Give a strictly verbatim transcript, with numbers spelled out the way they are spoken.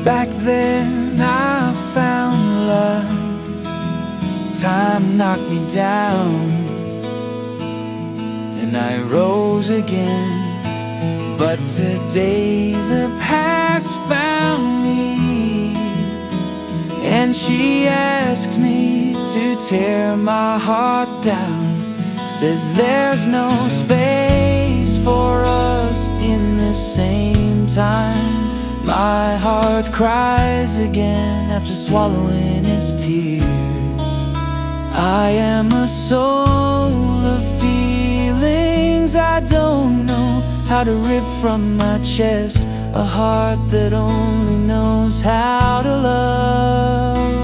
Back then I found love. Time knocked me down, and I rose again. But today the past found me, and she asked me to tear my heart down. Says there's no space for us in the same time. My heart cries again after swallowing its tears. I am a soul of feelings. I don't know how to rip from my chest a heart that only knows how to love.